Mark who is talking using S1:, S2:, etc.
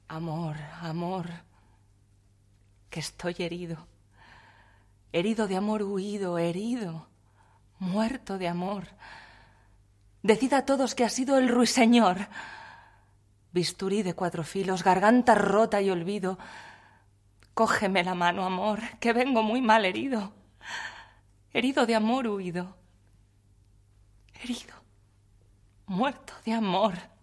S1: Amor, amor, que estoy herido. Herido de amor huido, herido, muerto de amor. Decid a todos que ha sido el ruiseñor. Bisturí de 4 filos, garganta rota y olvido. Cógeme la mano, amor, que vengo muy mal herido. Herido de amor huido. Herido, muerto de amor.